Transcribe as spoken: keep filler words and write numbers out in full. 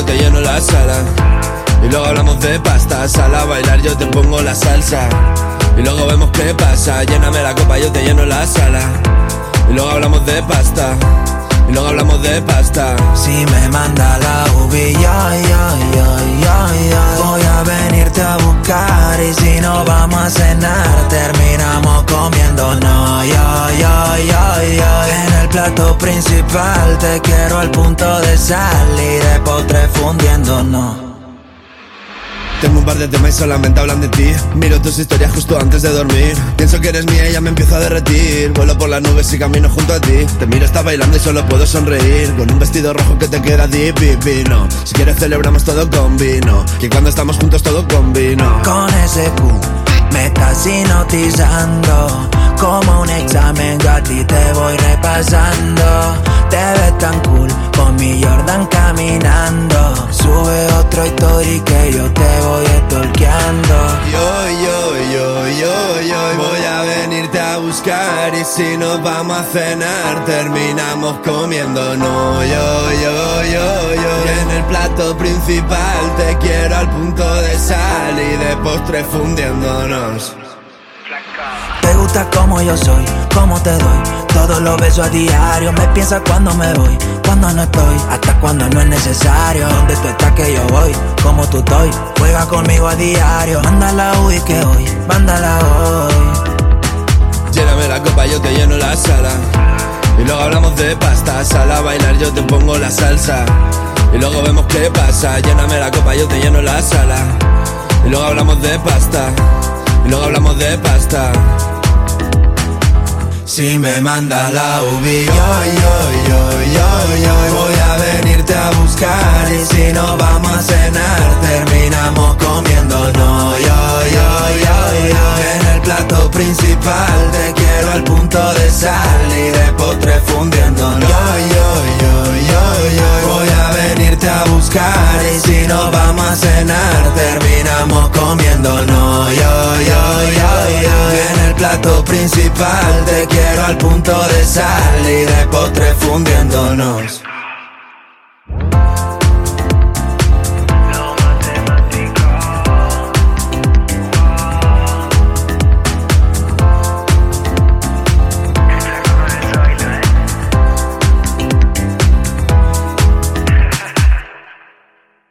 yo te lleno la sala. Y luego hablamos de pasta, sal a bailar, yo te pongo la salsa. Y luego vemos qué pasa, lléname la copa, yo te lleno la sala. Y luego hablamos de pasta, y luego hablamos de pasta. Si me manda la ubi, ya, ya, ya, ya, ya, voy a venirte a buscar. Y si no vamos a cenar, terminamos comiendo, no, ya, ya, ya, ya. En el plato principal te quiero al punto de sal y de postre fundiéndonos. Tengo un par de temas y solamente hablan de ti. Miro tus historias justo antes de dormir. Pienso que eres mía y ya me empiezo a derretir. Vuelo por las nubes y camino junto a ti. Te miro, estás bailando y solo puedo sonreír. Con un vestido rojo que te queda divino. Si quieres celebramos todo con vino. Que cuando estamos juntos todo con vino. Con ese Q me estás hipnotizando. Como un examen yo a ti te voy repasando. Te ves tan cool con mi Jordan caminando. Sube otro story que yo te voy stalkeando. Yo, yo, yo, yo, yo voy a venirte a buscar. Y si nos vamos a cenar terminamos comiendo. No, yo, yo, yo, yo. Y en el plato principal te quiero al punto de sal y de postre fundiéndonos. Te gusta como yo soy, como te doy todos los besos a diario. Me piensas cuando me voy, cuando no estoy, hasta cuando no es necesario. Donde tú estás que yo voy, como tú estoy, juega conmigo a diario. Mándala hoy que hoy, mándala hoy. Lléname la copa, yo te lleno la sala. Y luego hablamos de pasta, sal a bailar, yo te pongo la salsa. Y luego vemos qué pasa, lléname la copa, yo te lleno la sala. Y luego hablamos de pasta, y luego hablamos de pasta. Si me manda la ubi, yo, yo, yo, yo, yo voy a venirte a buscar. Y si no vamos a cenar, terminamos comiendo, no, yo, yo, yo, yo. En el plato principal te quiero al punto de sal y de postre fundiendo, no, yo, yo, yo, yo, yo voy a venirte a buscar. Y si no vamos a cenar, terminamos comiendo, no, yo, yo, yo, yo. En el plato principal te quiero al punto de sal y de postre fundiéndonos.